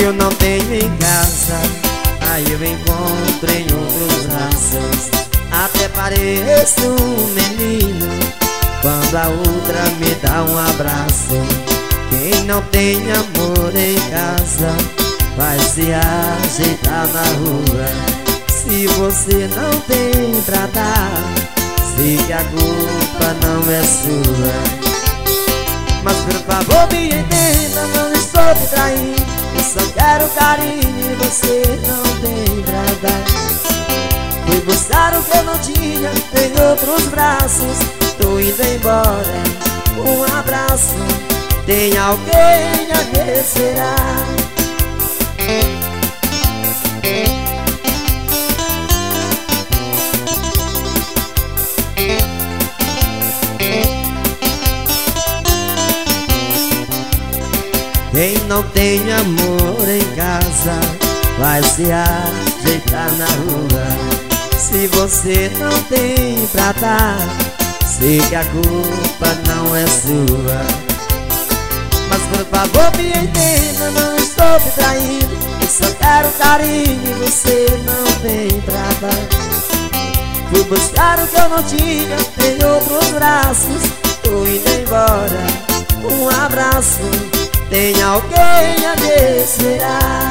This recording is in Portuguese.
eu não tenho em casa, aí eu encontro em outros braços. Até pareço um menino quando a outra me dá um abraço. Quem não tem amor em casa vai se ajeitar na rua. Se você não tem pra dar, sei que a culpa não é sua. Mas por favor me entenda, não estou te traindo, eu só quero carinho e você não tem pra dar. Fui buscar o que eu não tinha em outros braços, tô indo embora, um abraço. Tem alguém a que será? Quem não tem amor em casa vai se ajeitar na rua. Se você não tem pra dar, sei que a culpa não é sua. Mas por favor me entenda, não estou te traindo, eu só quero carinho e você não tem pra dar. Fui buscar o que eu não tinha em outros braços, tô indo embora, um abraço. Tem alguém a me esperar.